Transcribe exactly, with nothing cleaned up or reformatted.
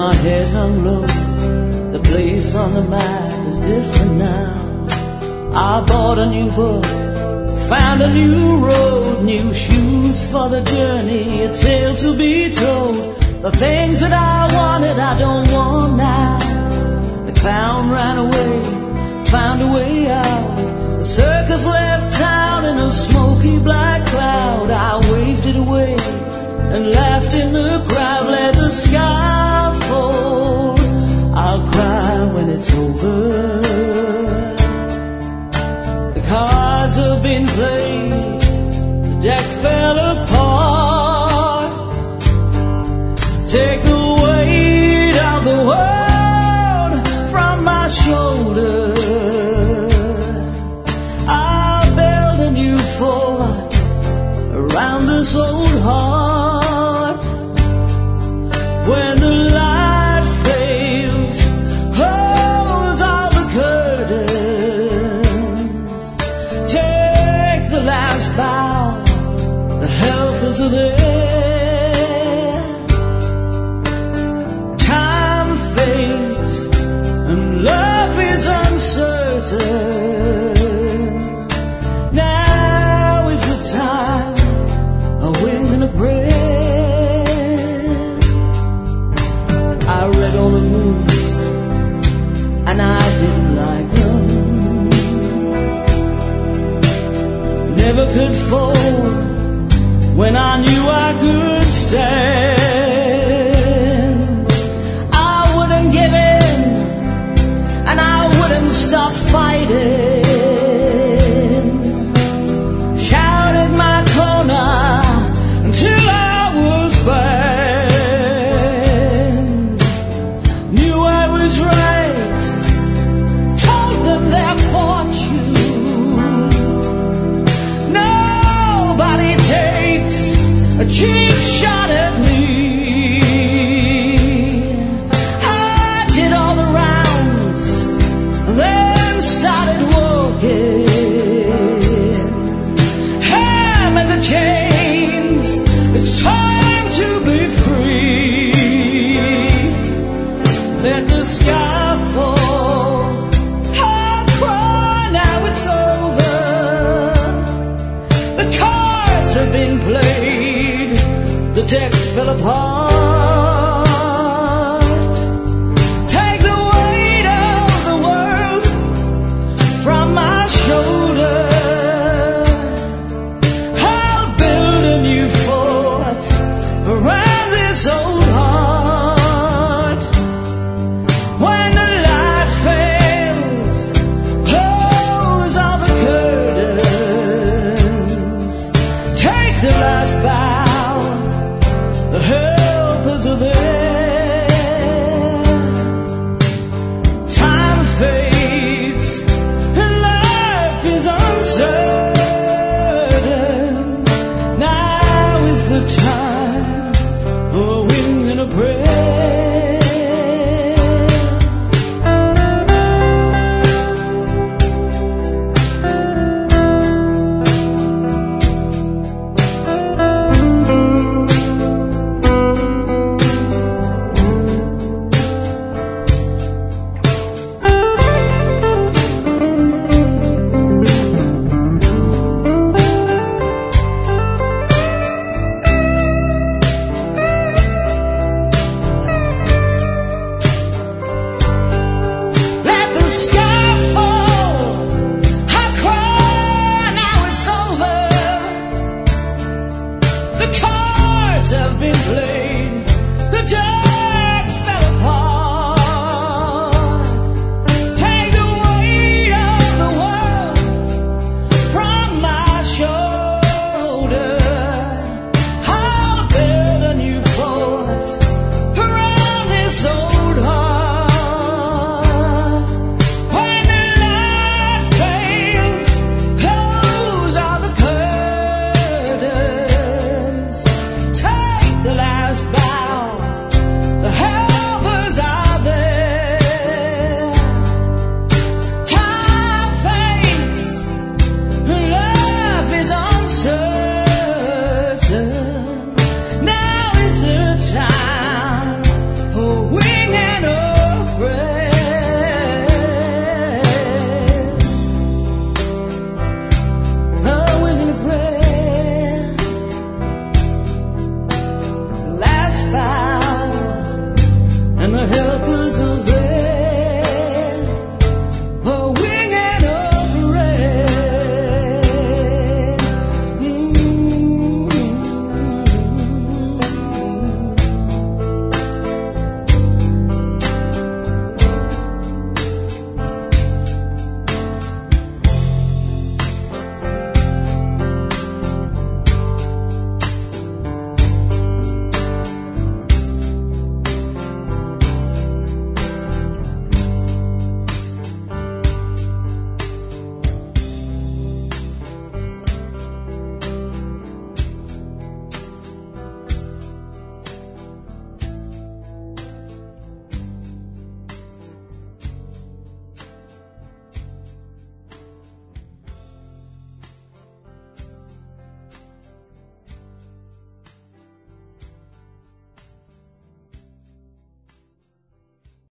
my head hung low, the place on the map is different now. I bought a new book, found a new road, new shoes for the journey, a tale to be told. The things that I wanted I don't want now. The clown ran away, found a way out. The circus left town in a smoky black cloud. I waved it away and laughed in the crowd. Let the sky fall, I'll cry when it's over. The cards have been played, the deck fell apart. Take the weight of the world from my shoulder. I'll build a new fort around this old heart. When the light fails, close all the curtains. Take the last bow, the helpers are there. Time fades and love is uncertain. Now is the time a wind and a breath. I read all the moves and I didn't like them. Never could fall when I knew I could stand. I wouldn't give in and I wouldn't stop fighting. Shouted my corner until I was banned. Knew I was right, told them their fortune. Nobody takes a cheap shot at me. I did all the rounds, then started walking. Hammer the chains, it's time to be free. Let the sky fall, I'll cry, now it's over. The cards have been played, the deck fell apart. Take the weight of the world from my shoulder. I'll build a new fort around this old heart. When the light fails, close all the curtains. Take the last bow, the helpers are there. Time fades and life is uncertain. Now is the time for a wind and a prayer. Let the sky fall, I cry, now it's over. The cards have been played.